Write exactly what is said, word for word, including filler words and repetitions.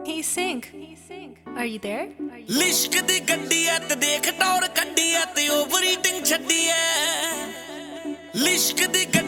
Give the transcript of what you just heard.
Hey Sync, are you there? ਲਿਸ਼ਕ ਦੀ ਗੱਡੀ ਐ ਤੇ ਦੇਖ ਟੌਰ ਕੱਢੀ ਐ ਤੇ ਓਵਰ ਈਟਿੰਗ ਛੱਡੀ ਐ ਲਿਸ਼ਕ ਦੀ